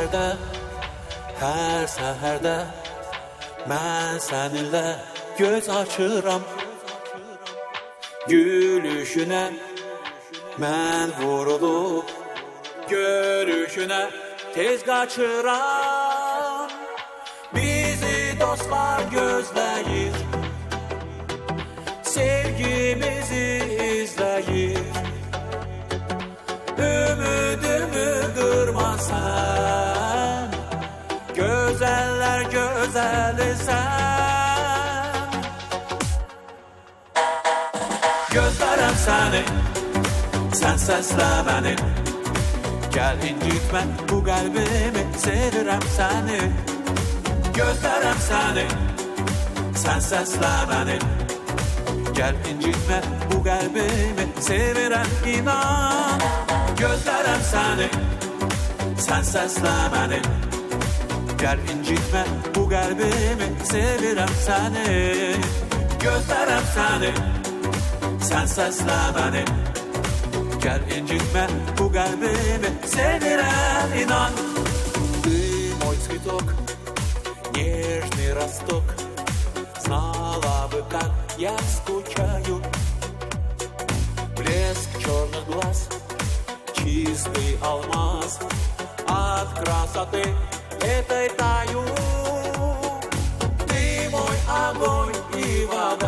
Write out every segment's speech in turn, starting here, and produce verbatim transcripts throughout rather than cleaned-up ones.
səhərdə, hər səhərdə mən səninlə göz açıram. Gülüşünə mən vurulub, görüşünə tez qaçıram. Bizi dostlar gözləyir, sevgimizi izləyir. Ümidimi qırma sən, gözəllər gözəlisən. Gözlərəm səni, sən səslə məni. Gəl incitmə bu qəlbimi, sevirəm səni. Gözlərəm səni, sən səslə məni. Gəl incitmə bu qəlbimi, sevirəm inan. Gözlərəm səni, sən səslə məni. Gəl incitmə bu qəlbimi, sevirəm səni. Gözlərəm səni, sən səslə məni. Gəl incitmə bu qəlbimi, sevirəm inan. Ты мой цветок, нежный росток, знала бы, как я скучаю. Блеск черных глаз, чистый алмаз, от красоты этой таю. Ты мой огонь и вода,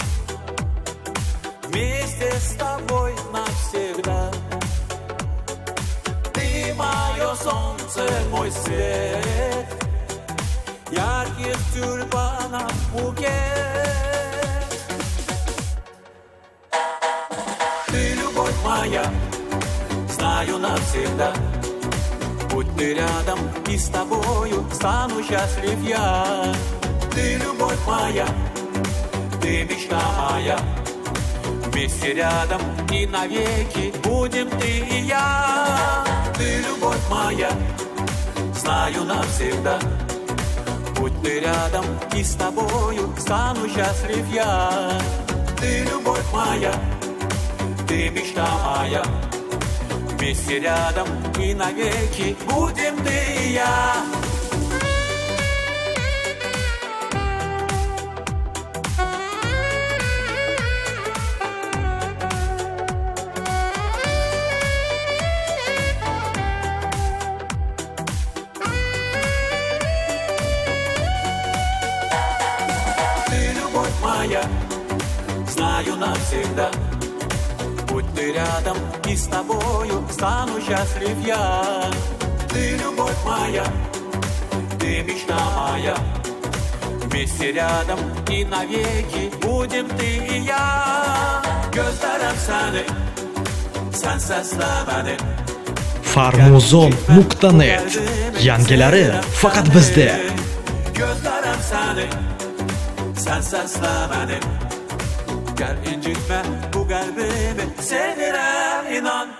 вместе с тобой навсегда. Ты мое солнце, мой свет, ярких тюльпанов букет. Ты любовь моя, знаю навсегда. Будь ты рядом, и с тобою стану счастлив я. Ты любовь моя, ты мечта моя. Вместе рядом и навеки будем ты и я. Ты любовь моя, знаю навсегда. Будь ты рядом, и с тобою стану счастлив я. Ты любовь моя, ты мечта моя. Вместе рядом и навеки будем ты и я. Знаю навсегда. Будь ты рядом, и с тобою стану счастлив я. Ты любовь моя, ты мечта моя. Вместе рядом и навеки будем ты и я. Gözlərəm səni, sən səslə məni. farmuzon nuqta net yangilari faqat bizda. Gözlərəm səni, sən səslə məni. Gəl incitmə bu qəlbimi, sevirəm inan.